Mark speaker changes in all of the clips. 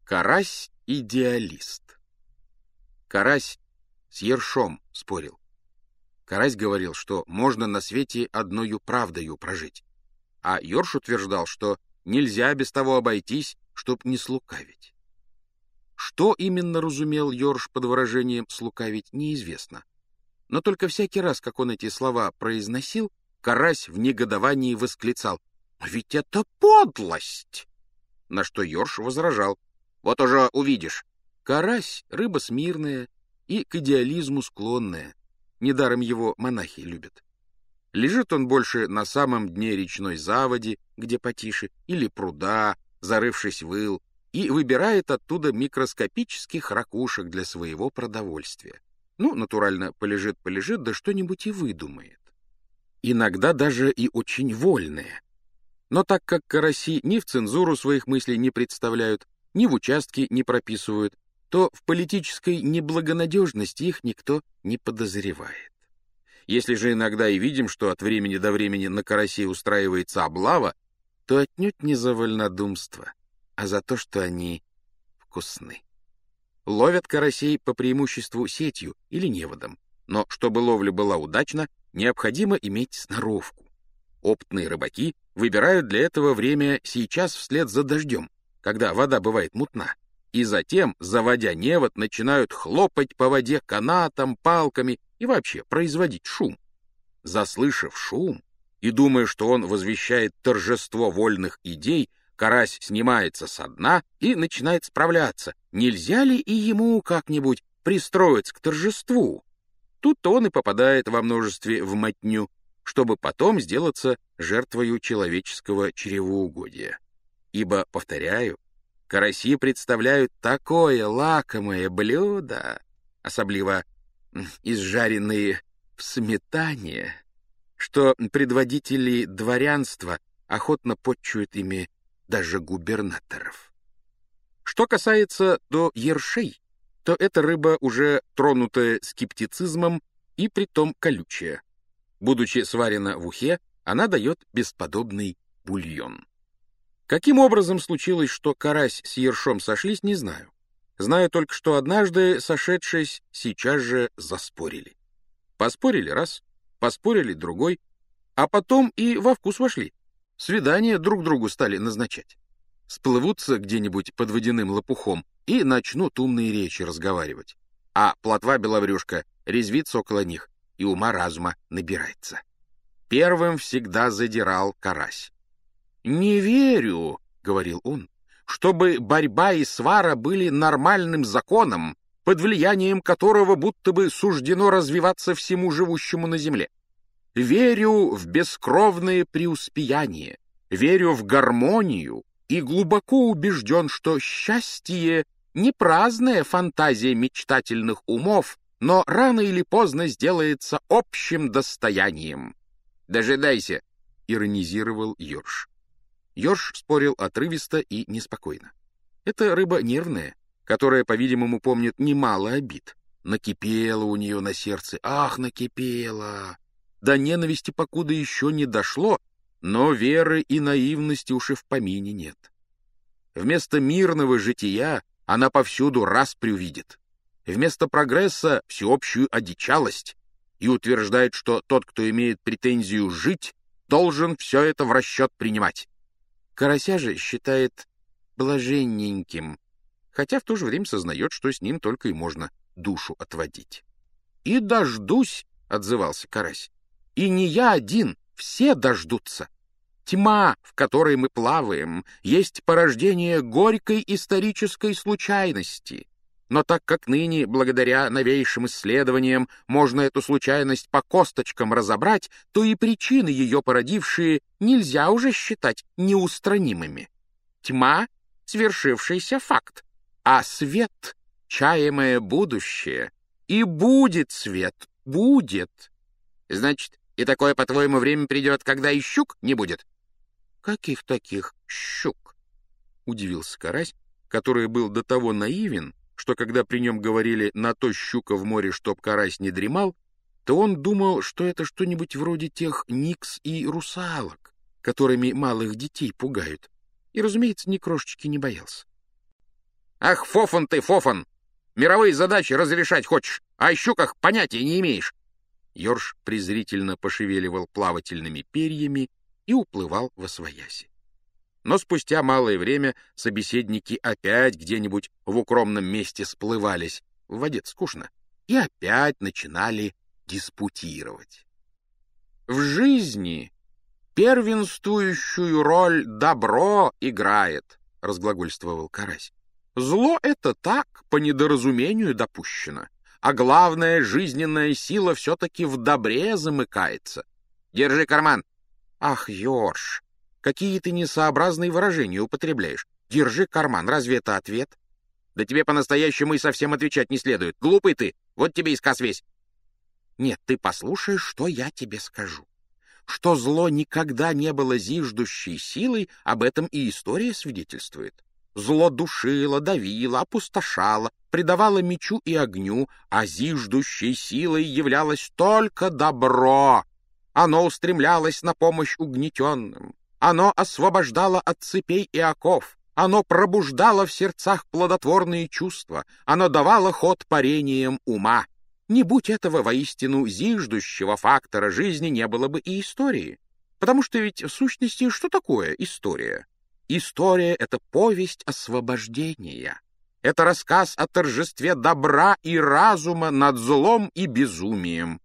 Speaker 1: Карась-идеалист. Карась с ершом спорил. Карась говорил, что можно на свете одною правдою прожить, а ерш утверждал, что нельзя без того обойтись, чтоб не слукавить. Что именно разумел ерш под выражением «слукавить» неизвестно. Но только всякий раз, как он эти слова произносил, Карась в негодовании восклицал: «Ведь это подлость!» На что ерш возражал: «Вот уже увидишь». Карась — рыба смирная и к идеализму склонная. Недаром его монахи любят. Лежит он больше на самом дне речной заводи, где потише, или пруда, зарывшись в ил, и выбирает оттуда микроскопических ракушек для своего продовольствия. Ну, натурально, полежит, да что-нибудь и выдумает. Иногда даже и очень вольное. Но так как караси ни в цензуру своих мыслей не представляют, ни в участке не прописывают, то в политической неблагонадежности их никто не подозревает. Если же иногда и видим, что от времени до времени на карасей устраивается облава, то отнюдь не за вольнодумство, а за то, что они вкусны. Ловят карасей по преимуществу сетью или неводом, но чтобы ловля была удачна, необходимо иметь сноровку. Опытные рыбаки выбирают для этого время сейчас вслед за дождем, когда вода бывает мутна, и затем, заводя невод, начинают хлопать по воде канатом, палками и вообще производить шум. Заслышав шум и думая, что он возвещает торжество вольных идей, карась снимается со дна и начинает справляться, нельзя ли и ему как-нибудь пристроиться к торжеству. Тут-то он и попадает во множестве в мотню, чтобы потом сделаться жертвою человеческого чревоугодия. Ибо, повторяю, караси представляют такое лакомое блюдо, особливо изжаренные в сметане, что предводители дворянства охотно потчуют ими даже губернаторов. Что касается до ершей, то эта рыба уже тронутая скептицизмом и притом колючая. Будучи сварена в ухе, она дает бесподобный бульон. Каким образом случилось, что карась с ершом сошлись, не знаю. Знаю только, что однажды, сошедшись, сейчас же заспорили. Поспорили раз, поспорили другой, а потом и во вкус вошли. Свидания друг другу стали назначать. Сплывутся где-нибудь под водяным лопухом и начнут умные речи разговаривать. А плотва-беловрюшка резвится около них и ума-разума набирается. Первым всегда задирал карась. «Не верю, — говорил он, — чтобы борьба и свара были нормальным законом, под влиянием которого будто бы суждено развиваться всему живущему на земле. Верю в бескровное преуспеяние, верю в гармонию и глубоко убежден, что счастье — не праздная фантазия мечтательных умов, но рано или поздно сделается общим достоянием». «Дожидайся, — иронизировал ерш. Ерш спорил отрывисто и неспокойно. Это рыба нервная, которая, по-видимому, помнит немало обид. Накипело у нее на сердце, ах, накипело! До ненависти покуда еще не дошло, но веры и наивности уж и в помине нет. Вместо мирного жития она повсюду распрю видит. Вместо прогресса — всеобщую одичалость, и утверждает, что тот, кто имеет претензию жить, должен все это в расчет принимать. Карася же считает блаженненьким, хотя в то же время сознает, что с ним только и можно душу отводить. «И дождусь, — отзывался карась, — и не я один, все дождутся. Тьма, в которой мы плаваем, есть порождение горькой исторической случайности. Но так как ныне, благодаря новейшим исследованиям, можно эту случайность по косточкам разобрать, то и причины, ее породившие, нельзя уже считать неустранимыми. Тьма — свершившийся факт, а свет — чаемое будущее. И будет свет, будет. Значит, и такое, по-твоему, время придет, когда и щук не будет? Каких таких щук? Удивился карась, который был до того наивен, что когда при нем говорили «на то щука в море, чтоб карась не дремал», то он думал, что это что-нибудь вроде тех никс и русалок, которыми малых детей пугают, и, разумеется, ни крошечки не боялся. Ах, фофан ты, фофан! Мировые задачи разрешать хочешь, а о щуках понятия не имеешь. Ёрш презрительно пошевеливал плавательными перьями и уплывал восвояси. Но спустя малое время собеседники опять где-нибудь в укромном месте сплывались, в воде скучно, и опять начинали диспутировать. В жизни первенствующую роль добро играет, разглагольствовал Карась. Зло — это так, по недоразумению допущено, а главная жизненная сила все-таки в добре замыкается. Держи карман. Ах, Ёрш, какие ты несообразные выражения употребляешь. Держи карман, разве это ответ? Да тебе по-настоящему и совсем отвечать не следует. Глупый ты, вот тебе и сказ весь. Нет, ты послушай, что я тебе скажу. Что зло никогда не было зиждущей силой, об этом и история свидетельствует. Зло душило, давило, опустошало, предавало мечу и огню, а зиждущей силой являлось только добро. Оно устремлялось на помощь угнетенным. Оно освобождало от цепей и оков. Оно пробуждало в сердцах плодотворные чувства. Оно давало ход парениям ума. Не будь этого воистину зиждущего фактора жизни, не было бы и истории. Потому что ведь в сущности что такое история? История — это повесть освобождения. Это рассказ о торжестве добра и разума над злом и безумием.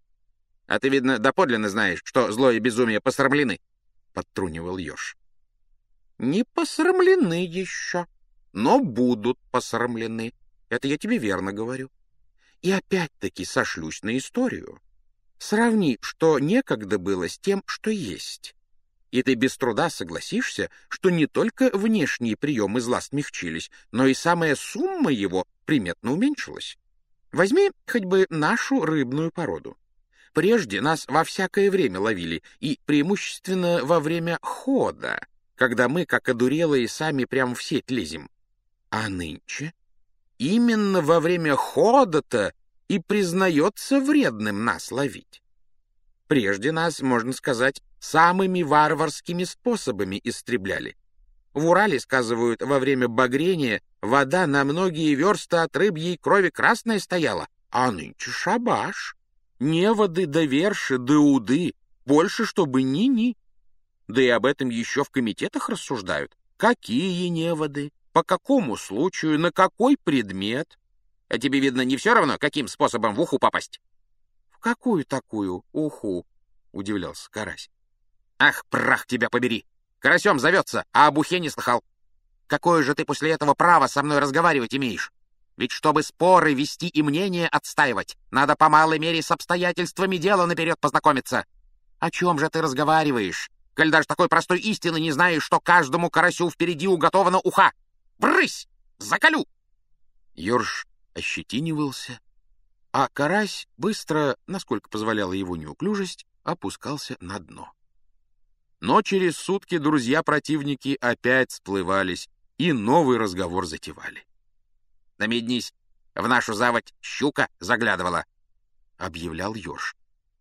Speaker 1: — А ты, видно, доподлинно знаешь, что зло и безумие посрамлены, — подтрунивал Ёж. — Не посрамлены еще, но будут посрамлены. Это я тебе верно говорю. И опять-таки сошлюсь на историю. Сравни, что некогда было с тем, что есть. И ты без труда согласишься, что не только внешние приемы зла смягчились, но и самая сумма его приметно уменьшилась. Возьми хоть бы нашу рыбную породу. Прежде нас во всякое время ловили, и преимущественно во время хода, когда мы, как одурелые, сами прямо в сеть лезем. А нынче именно во время хода-то и признается вредным нас ловить. Прежде нас, можно сказать, самыми варварскими способами истребляли. В Урале, сказывают, во время багрения вода на многие версты от рыбьей крови красная стояла, а нынче шабаш. Неводы да верши да уды, больше чтобы ни-ни. Да и об этом еще в комитетах рассуждают. Какие неводы, по какому случаю, на какой предмет? А тебе, видно, не все равно, каким способом в уху попасть? — В какую такую уху? — удивлялся Карась. — Ах, прах тебя побери! Карасем зовется, а об ухе не слыхал. Какое же ты после этого право со мной разговаривать имеешь? Ведь чтобы споры вести и мнение отстаивать, надо по малой мере с обстоятельствами дела наперед познакомиться. О чем же ты разговариваешь, коль даже такой простой истины не знаешь, что каждому карасю впереди уготована уха? Брысь! Заколю! Ёрш ощетинивался, а карась быстро, насколько позволяла его неуклюжесть, опускался на дно. Но через сутки друзья-противники опять сплывались и новый разговор затевали. — Намеднись, в нашу заводь щука заглядывала, — объявлял Ёж.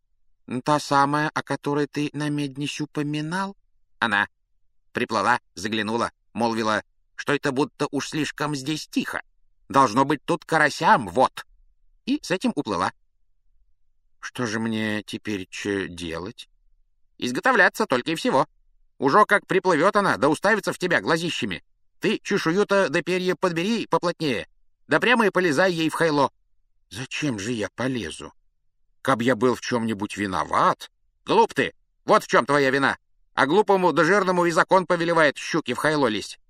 Speaker 1: — Та самая, о которой ты намеднись упоминал? Она приплыла, заглянула, молвила, что это будто уж слишком здесь тихо. Должно быть тут карасям, вот. И с этим уплыла. — Что же мне теперь делать? — Изготовляться только и всего. Уже как приплывет она, да уставится в тебя глазищами. Ты чешую-то да перья подбери поплотнее, да прямо и полезай ей в хайло. — Зачем же я полезу? Каб я был в чем-нибудь виноват? — Глуп ты, вот в чем твоя вина. А глупому да жирному и закон повелевает щуки в хайло лезть.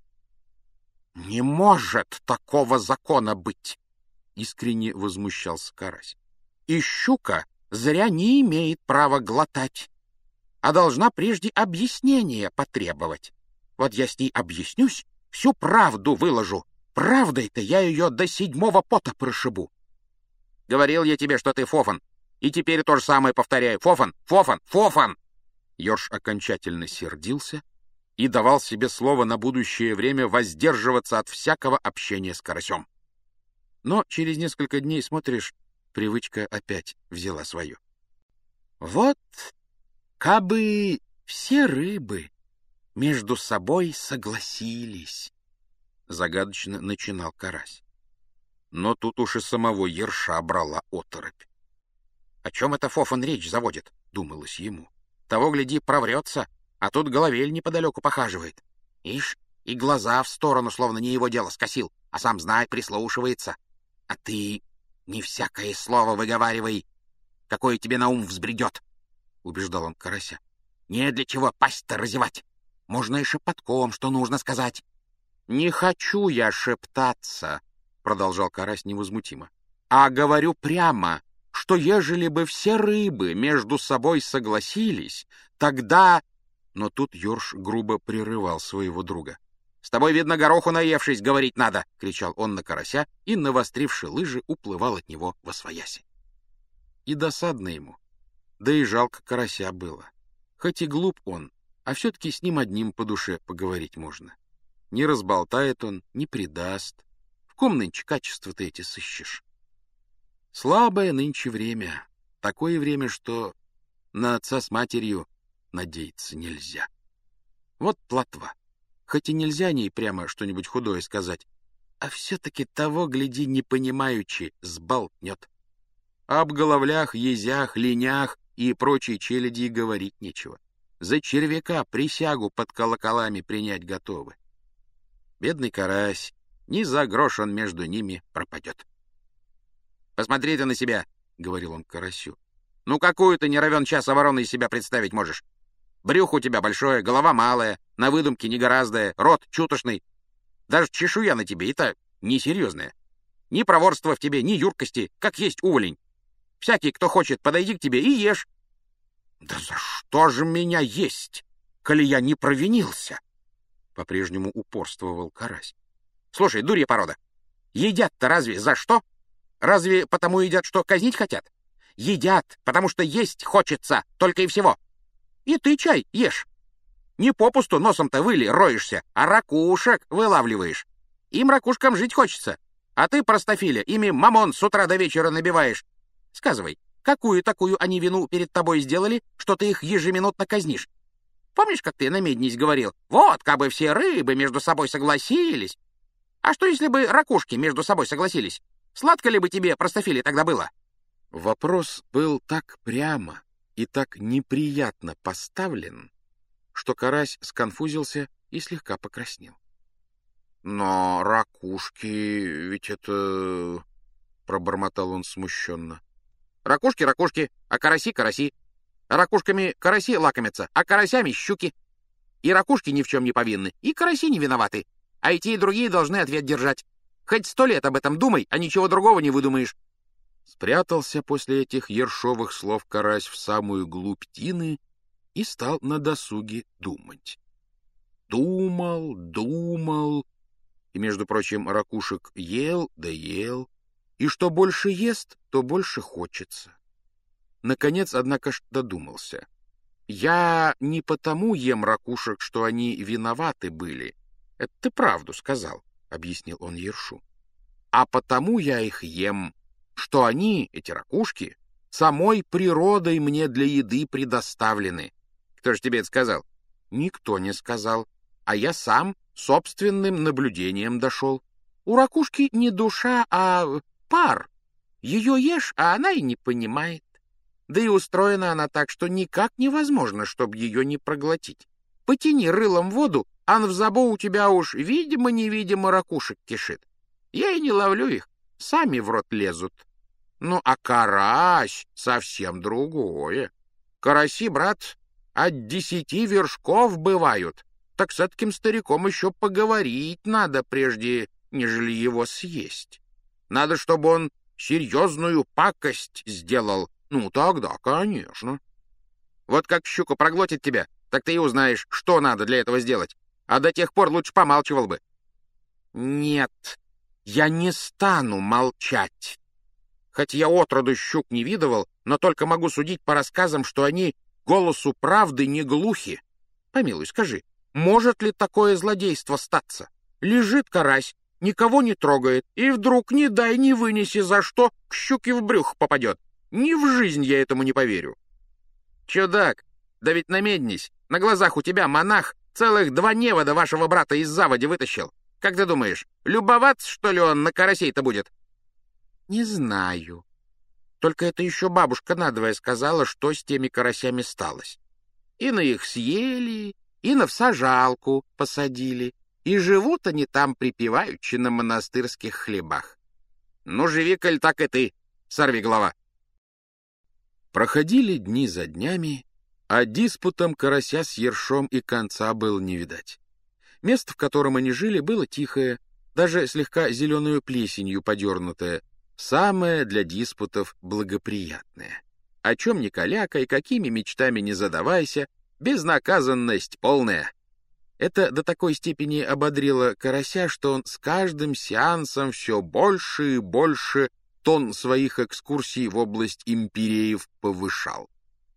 Speaker 1: — Не может такого закона быть! — искренне возмущался Карась. — И щука зря не имеет права глотать, а должна прежде объяснения потребовать. Вот я с ней объяснюсь, всю правду выложу. Правдой-то я ее до 7-го пота прошибу. Говорил я тебе, что ты фофан, и теперь то же самое повторяю. Фофан, фофан, фофан! Ёрш окончательно сердился и давал себе слово на будущее время воздерживаться от всякого общения с карасем. Но через несколько дней, смотришь, привычка опять взяла свое. Вот кабы все рыбы между собой согласились, загадочно начинал карась. Но тут уж и самого ерша брала оторопь. «О чем это Фофан речь заводит?» — думалось ему. «Того, гляди, проврется, а тут головель неподалеку похаживает. Ишь, и глаза в сторону, словно не его дело, скосил, а сам, знай, прислушивается. А ты не всякое слово выговаривай, какое тебе на ум взбредет», — убеждал он карася. «Не для чего пасть-то разевать. Можно и шепотком, что нужно сказать». «Не хочу я шептаться», — продолжал карась невозмутимо, «а говорю прямо, что ежели бы все рыбы между собой согласились, тогда...» Но тут ёрш грубо прерывал своего друга. «С тобой, видно, гороху наевшись, говорить надо!» — кричал он на карася и, навостривши лыжи, уплывал от него восвояси. И досадно ему, да и жалко карася было. Хоть и глуп он, а все-таки с ним одним по душе поговорить можно. Не разболтает он, не предаст. В ком нынче качества-то эти сыщешь? Слабое нынче время. Такое время, что на отца с матерью надеяться нельзя. Вот плотва. Хоть и нельзя о ней прямо что-нибудь худое сказать, а все-таки того, гляди, не понимаючи, сболтнет. Об головлях, езях, линях и прочей челяди и говорить нечего. За червяка присягу под колоколами принять готовы. Бедный карась, ни за грош он между ними пропадет. «Посмотри ты на себя», — говорил он карасю. «Ну какую ты не равен час обороны из себя представить можешь? Брюхо у тебя большое, голова малая, на выдумке негораздая, рот чутошный. Даже чешуя на тебе, это несерьезная. Ни проворства в тебе, ни юркости, как есть уволень. Всякий, кто хочет, подойди к тебе и ешь». «Да за что же меня есть, коли я не провинился?» По-прежнему упорствовал карась. «Слушай, дурья порода, едят-то разве за что? Разве потому едят, что казнить хотят? Едят, потому что есть хочется, только и всего. И ты чай ешь. Не попусту носом-то выли роешься, а ракушек вылавливаешь. Им ракушкам жить хочется, а ты, простофиля, ими мамон с утра до вечера набиваешь. Сказывай, какую такую они вину перед тобой сделали, что ты их ежеминутно казнишь? Помнишь, как ты на меднись говорил? Вот, кабы все рыбы между собой согласились. А что, если бы ракушки между собой согласились? Сладко ли бы тебе, простофиле, тогда было?» Вопрос был так прямо и так неприятно поставлен, что карась сконфузился и слегка покраснел. «Но ракушки ведь это...» — пробормотал он смущенно. «Ракушки — ракушки, а караси — караси. Ракушками караси лакомятся, а карасями — щуки. И ракушки ни в чем не повинны, и караси не виноваты, а и те, и другие должны ответ держать. Хоть 100 лет об этом думай, а ничего другого не выдумаешь». Спрятался после этих ершовых слов карась в самую глубь тины и стал на досуге думать. Думал, думал, и, между прочим, ракушек ел да ел, и что больше ест, то больше хочется. Наконец, однако ж, додумался. «Я не потому ем ракушек, что они виноваты были. Это ты правду сказал», — объяснил он ершу. «А потому я их ем, что они, эти ракушки, самой природой мне для еды предоставлены». «Кто же тебе это сказал?» «Никто не сказал, а я сам собственным наблюдением дошел. У ракушки не душа, а пар. Ее ешь, а она и не понимает. Да и устроена она так, что никак невозможно, чтобы ее не проглотить. Потяни рылом воду, а в забо у тебя уж видимо-невидимо ракушек кишит. Я и не ловлю их, сами в рот лезут. Ну, а карась совсем другое. Караси, брат, от 10 вершков бывают. Так с таким стариком еще поговорить надо, прежде нежели его съесть. Надо, чтобы он серьезную пакость сделал. Ну, тогда, конечно. Вот как щука проглотит тебя, так ты и узнаешь, что надо для этого сделать. А до тех пор лучше помалчивал бы». «Нет, я не стану молчать. Хоть я отроду щук не видывал, но только могу судить по рассказам, что они голосу правды не глухи. Помилуй, скажи, может ли такое злодейство статься? Лежит карась, никого не трогает, и вдруг, не дай не вынеси, за что к щуке в брюхо попадет. Ни в жизнь я этому не поверю». «Чудак, да ведь намеднись, на глазах у тебя монах целых 2 невода вашего брата из заводи вытащил. Как ты думаешь, любоваться, что ли, он на карасей-то будет? Не знаю. Только это еще бабушка надвое сказала, что с теми карасями сталось. И на их съели, и на всажалку посадили. И живут они там припеваючи на монастырских хлебах. Ну, живи, коль так и ты, сорвиголова. Проходили дни за днями, а диспутом карася с ершом и конца было не видать. Место, в котором они жили, было тихое, даже слегка зеленую плесенью подернутое, самое для диспутов благоприятное. О чем ни каляка и какими мечтами не задавайся, безнаказанность полная. Это до такой степени ободрило карася, что он с каждым сеансом все больше и больше тон своих экскурсий в область империев повышал.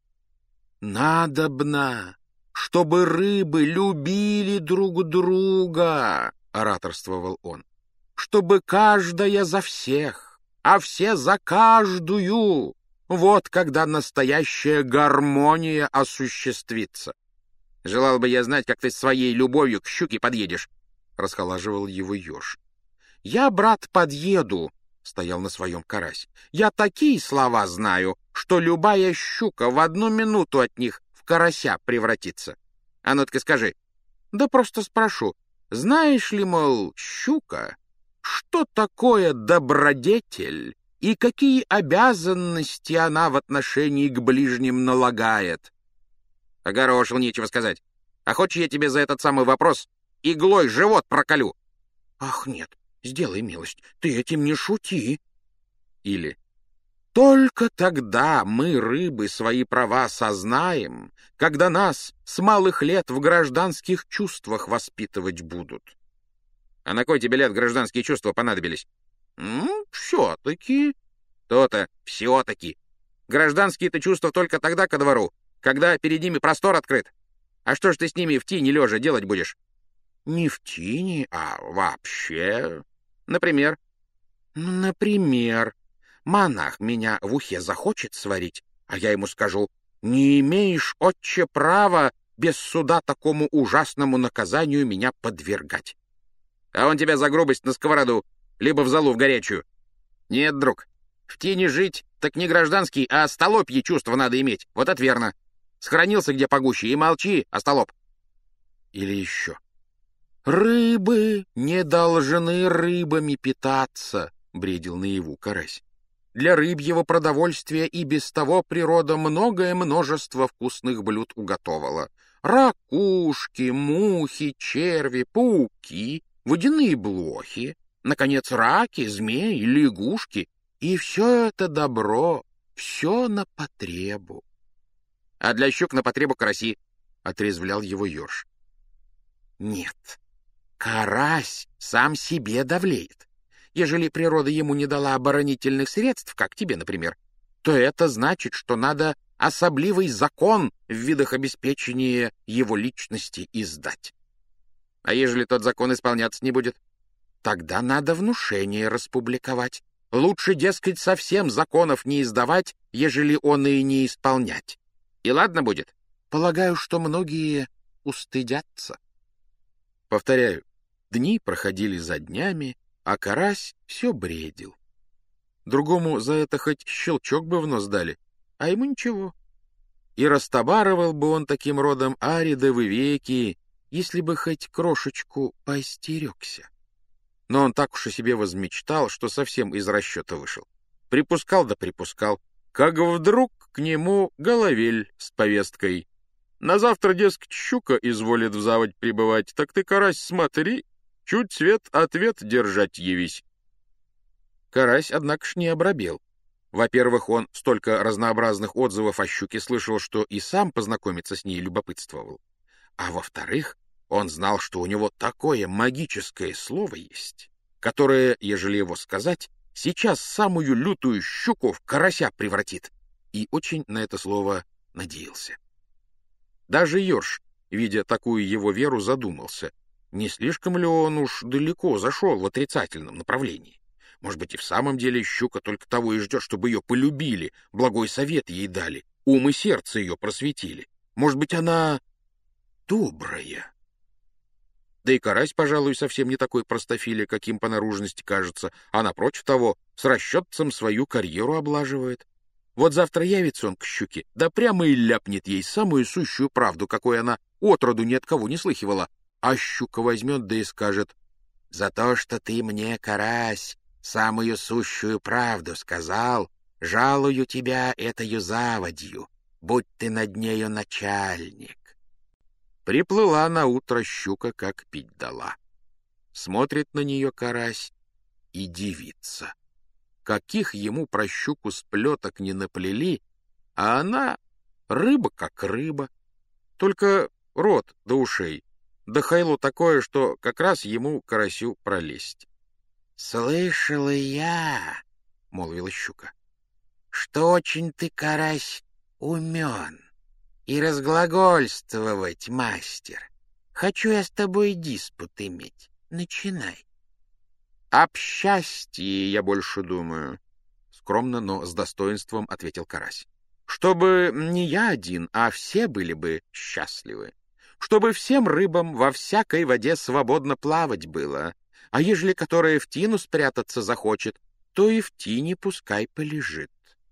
Speaker 1: «Надобно, чтобы рыбы любили друг друга», — ораторствовал он, «чтобы каждая за всех, а все за каждую. Вот когда настоящая гармония осуществится. Желал бы я знать, как ты своей любовью к щуке подъедешь», — расхолаживал его еж. «Я, брат, подъеду», — стоял на своем карась. «Я такие слова знаю, что любая щука в 1 минуту от них в карася превратится. А ну-ка скажи». «Да просто спрошу, знаешь ли, мол, щука, что такое добродетель и какие обязанности она в отношении к ближним налагает?» Огорошил, нечего сказать. А хочешь, я тебе за этот самый вопрос иглой живот проколю? Ах, нет, сделай милость, ты этим не шути. Или только тогда мы, рыбы, свои права сознаем, когда нас с малых лет в гражданских чувствах воспитывать будут. А на кой тебе лет гражданские чувства понадобились? Все-таки. То-то, все-таки. Гражданские-то чувства только тогда ко двору, когда перед ними простор открыт. А что ж ты с ними в тени лежа делать будешь? Не в тени, а вообще. Например? Например, монах меня в ухе захочет сварить, а я ему скажу: не имеешь, отче, права без суда такому ужасному наказанию меня подвергать. А он тебя за грубость на сковороду, либо в золу в горячую. Нет, друг, в тени жить так не гражданский, а остолопьи чувства надо иметь. Вот это верно. Схоронился где погуще и молчи, остолоп. Или еще. «Рыбы не должны рыбами питаться», — бредил наяву карась. «Для рыбьего продовольствия и без того природа многое множество вкусных блюд уготовала. Ракушки, мухи, черви, пауки, водяные блохи, наконец, раки, змеи, лягушки. И все это добро, все на потребу». «А для щук на потребу караси», — отрезвлял его еж. «Нет, карась сам себе давлеет. Ежели природа ему не дала оборонительных средств, как тебе, например, то это значит, что надо особливый закон в видах обеспечения его личности издать. А ежели тот закон исполняться не будет? Тогда надо внушение распубликовать. Лучше, дескать, совсем законов не издавать, ежели он и не исполнять. И ладно будет? Полагаю, что многие устыдятся». Повторяю, дни проходили за днями, а карась все бредил. Другому за это хоть щелчок бы в нос дали, а ему ничего. И растобарывал бы он таким родом аридовы веки, если бы хоть крошечку поостерегся. Но он так уж о себе возмечтал, что совсем из расчета вышел. Припускал да припускал, как вдруг к нему головель с повесткой. На завтра, дескать, щука изволит в заводь прибывать, так ты, карась, смотри, чуть свет ответ держать явись. Карась, однако ж, не обрабел. Во-первых, он столько разнообразных отзывов о щуке слышал, что и сам познакомиться с ней любопытствовал. А во-вторых, он знал, что у него такое магическое слово есть, которое, ежели его сказать, сейчас самую лютую щуку в карася превратит, и очень на это слово надеялся. Даже еж, видя такую его веру, задумался, не слишком ли он уж далеко зашел в отрицательном направлении. Может быть, и в самом деле щука только того и ждет, чтобы ее полюбили, благой совет ей дали, ум и сердце ее просветили. Может быть, она добрая. Да и карась, пожалуй, совсем не такой простофиля, каким по наружности кажется, а, напротив того, с расчетцем свою карьеру облаживает. Вот завтра явится он к щуке, да прямо и ляпнет ей самую сущую правду, какой она отроду ни от кого не слыхивала, а щука возьмет да и скажет: «За то, что ты мне, карась, самую сущую правду сказал, жалую тебя этою заводью, будь ты над нею начальник». Приплыла наутро щука, как пить дала. Смотрит на нее карась и дивится. Каких ему про щуку сплеток не наплели, а она рыба как рыба. Только рот до ушей, да хайло такое, что как раз ему, карасю, пролезть. — Слышала я, — молвила щука, — что очень ты, карась, умен и разглагольствовать мастер. Хочу я с тобой диспут иметь. Начинай. — Об счастье я больше думаю, — скромно, но с достоинством ответил карась. — Чтобы не я один, а все были бы счастливы. Чтобы всем рыбам во всякой воде свободно плавать было, а ежели которая в тину спрятаться захочет, то и в тине пускай полежит.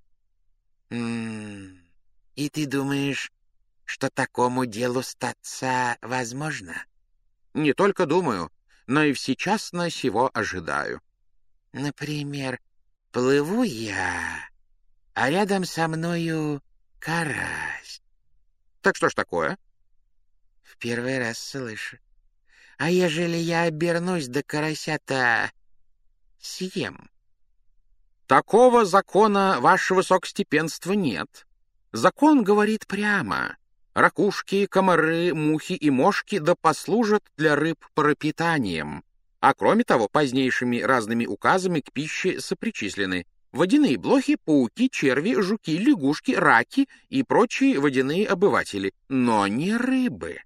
Speaker 1: — И ты думаешь, что такому делу статься возможно? — Не только думаю, но и всечасно сего ожидаю. — Например, плыву я, а рядом со мною карась. — Так что ж такое? — В первый раз слышу. А ежели я обернусь до карася-то съем? — Такого закона, ваше высокостепенство, нет. Закон говорит прямо: ракушки, комары, мухи и мошки да послужат для рыб пропитанием, а кроме того, позднейшими разными указами к пище сопричислены водяные блохи, пауки, черви, жуки, лягушки, раки и прочие водяные обыватели, но не рыбы.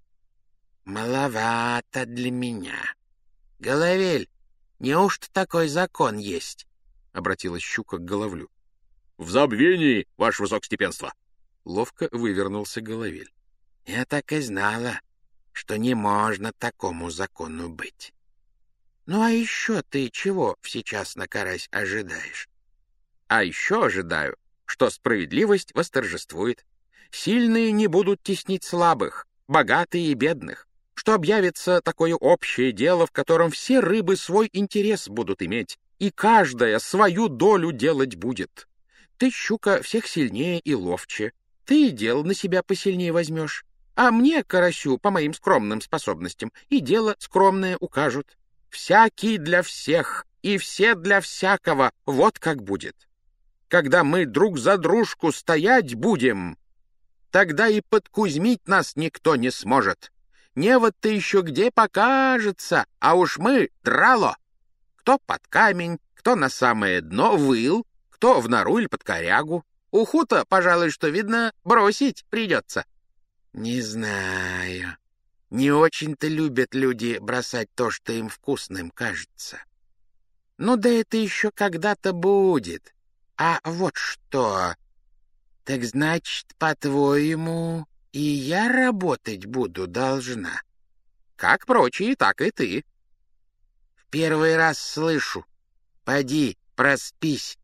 Speaker 1: Маловато для меня. Головель, неужто такой закон есть? — обратилась щука к Головлю. — В забвении, ваше высокостепенство! — ловко вывернулся Головель. — Я так и знала, что не можно такому закону быть. Ну а еще ты чего сейчас на карась ожидаешь? — А еще ожидаю, что справедливость восторжествует. Сильные не будут теснить слабых, богатые и бедных, что объявится такое общее дело, в котором все рыбы свой интерес будут иметь, и каждая свою долю делать будет. Ты, щука, всех сильнее и ловче, ты и дело на себя посильнее возьмешь, а мне, карасю, по моим скромным способностям, и дело скромное укажут. Всякий для всех, и все для всякого, вот как будет. Когда мы друг за дружку стоять будем, тогда и подкузмить нас никто не сможет. Невод-то еще где покажется, а уж мы драло. Кто под камень, кто на самое дно выл, кто в нору или под корягу. Уху-то, пожалуй, что, видно, бросить придется. Не знаю. Не очень-то любят люди бросать то, что им вкусным кажется. Ну да это еще когда-то будет. А вот что. Так значит, по-твоему, и я работать буду должна? Как прочие, так и ты. В первый раз слышу. Поди, проспись.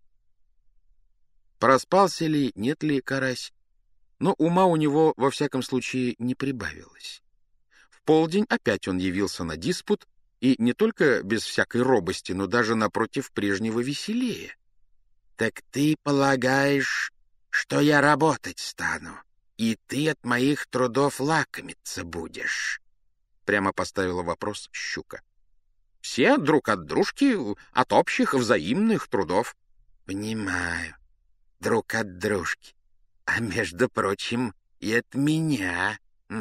Speaker 1: Проспался ли, нет ли карась, но ума у него, во всяком случае, не прибавилось. В полдень опять он явился на диспут, и не только без всякой робости, но даже напротив прежнего веселее. — Так ты полагаешь, что я работать стану, и ты от моих трудов лакомиться будешь? — прямо поставила вопрос щука. — Все друг от дружки, от общих взаимных трудов. — Понимаю, друг от дружки, а между прочим и от меня.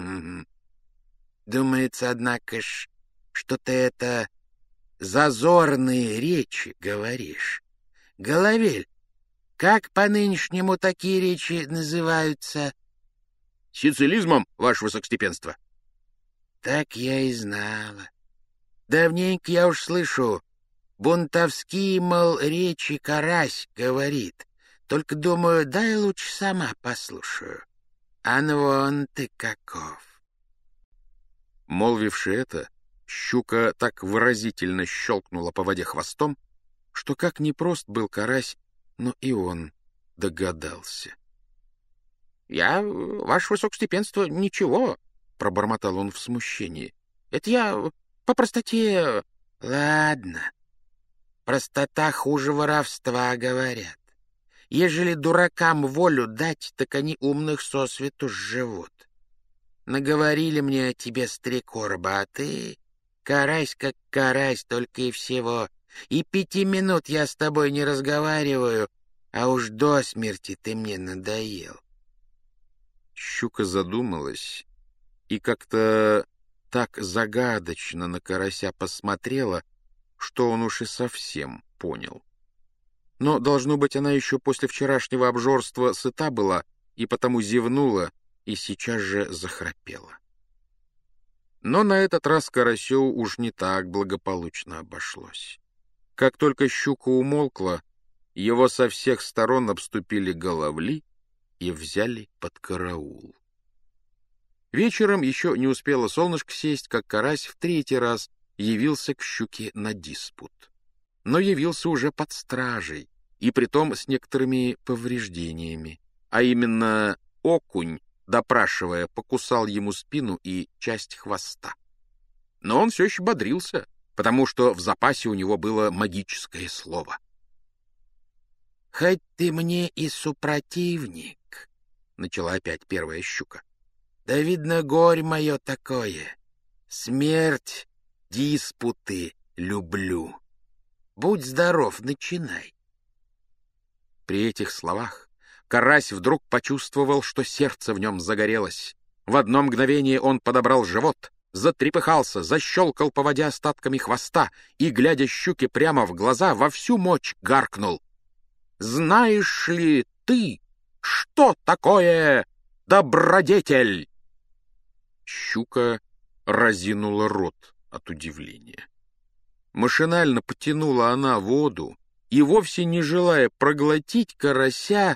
Speaker 1: Думается, однако ж, что ты это зазорные речи говоришь. Головель, как по-нынешнему такие речи называются? — Сицилизмом, ваше высокостепенство. — Так я и знала. Давненько я уж слышу, бунтовские, мол, речи карась говорит. Только думаю, дай лучше сама послушаю. А ну вон ты каков. Молвивши это, Щука так выразительно щелкнула по воде хвостом, что как ни прост был карась, но и он догадался. — Я, ваше высокостепенство, ничего, — пробормотал он в смущении. — Это я по простоте... — Ладно, простота хуже воровства, говорят. Ежели дуракам волю дать, так они умных сосвету сживут. Наговорили мне о тебе с 3 короба, а ты карась как карась, только и всего. И 5 минут я с тобой не разговариваю, а уж до смерти ты мне надоел. Щука задумалась и как-то так загадочно на карася посмотрела, что он уж и совсем понял. Но, должно быть, она еще после вчерашнего обжорства сыта была и потому зевнула и сейчас же захрапела. Но на этот раз карасю уж не так благополучно обошлось. Как только щука умолкла, его со всех сторон обступили головли и взяли под караул. Вечером еще не успело солнышко сесть, как карась в 3-й раз явился к щуке на диспут. Но явился уже под стражей, и притом с некоторыми повреждениями. А именно окунь, допрашивая, покусал ему спину и часть хвоста. Но он все еще бодрился, потому что в запасе у него было магическое слово. — Хоть ты мне и супротивник, — начала опять первая щука, — да, видно, горь мое такое. Смерть, диспуты люблю. Будь здоров, начинай. При этих словах карась вдруг почувствовал, что сердце в нем загорелось. В одно мгновение он подобрал живот, затрепыхался, защелкал по воде остатками хвоста и, глядя щуке прямо в глаза, во всю мочь гаркнул. «Знаешь ли ты, что такое добродетель?» Щука разинула рот от удивления. Машинально потянула она воду и, вовсе не желая проглотить карася,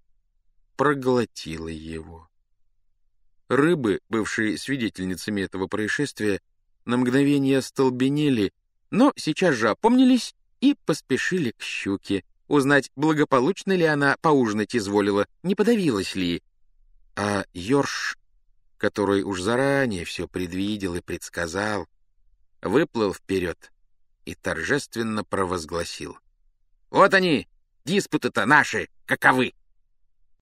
Speaker 1: проглотила его. Рыбы, бывшие свидетельницами этого происшествия, на мгновение остолбенели, но сейчас же опомнились и поспешили к щуке, узнать, благополучно ли она поужинать изволила, не подавилась ли. А ёрш, который уж заранее все предвидел и предсказал, выплыл вперед и торжественно провозгласил. «Вот они, диспуты-то наши, каковы!»